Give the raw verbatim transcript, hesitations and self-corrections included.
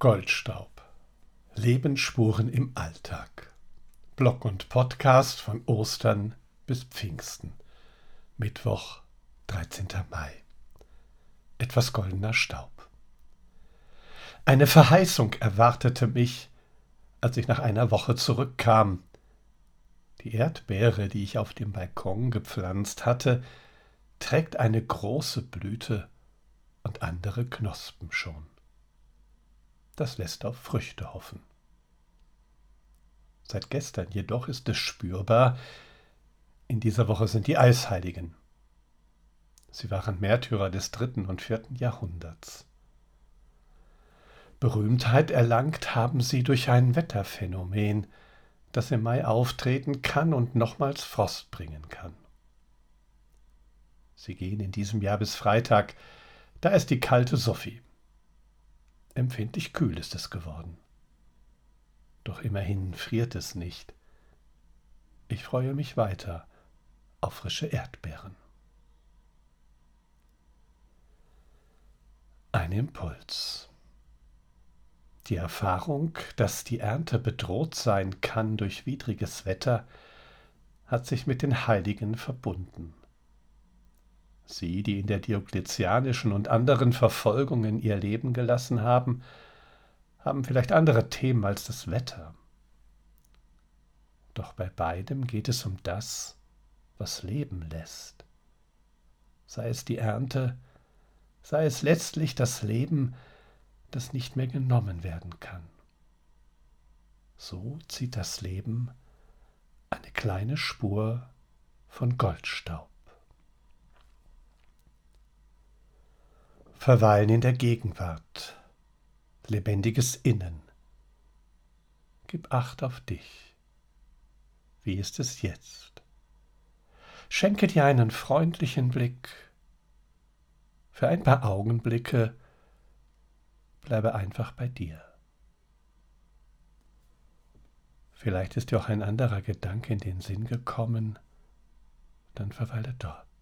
Goldstaub. Lebensspuren im Alltag. Blog und Podcast von Ostern bis Pfingsten. Mittwoch, dreizehnter Mai. Etwas goldener Staub. Eine Verheißung erwartete mich, als ich nach einer Woche zurückkam. Die Erdbeere, die ich auf dem Balkon gepflanzt hatte, trägt eine große Blüte und andere Knospen schon. Das lässt auf Früchte hoffen. Seit gestern jedoch ist es spürbar, in dieser Woche sind die Eisheiligen. Sie waren Märtyrer des dritten und vierten Jahrhunderts. Berühmtheit erlangt haben sie durch ein Wetterphänomen, das im Mai auftreten kann und nochmals Frost bringen kann. Sie gehen in diesem Jahr bis Freitag, da ist die kalte Sophie. Empfindlich kühl ist es geworden. Doch immerhin friert es nicht. Ich freue mich weiter auf frische Erdbeeren. Ein Impuls. Die Erfahrung, dass die Ernte bedroht sein kann durch widriges Wetter, hat sich mit den Heiligen verbunden. Sie, die in der diokletianischen und anderen Verfolgungen ihr Leben gelassen haben, haben vielleicht andere Themen als das Wetter. Doch bei beidem geht es um das, was Leben lässt. Sei es die Ernte, sei es letztlich das Leben, das nicht mehr genommen werden kann. So zieht das Leben eine kleine Spur von Goldstaub. Verweilen in der Gegenwart, lebendiges Innen. Gib Acht auf dich. Wie ist es jetzt? Schenke dir einen freundlichen Blick. Für ein paar Augenblicke bleibe einfach bei dir. Vielleicht ist dir auch ein anderer Gedanke in den Sinn gekommen, dann verweile dort.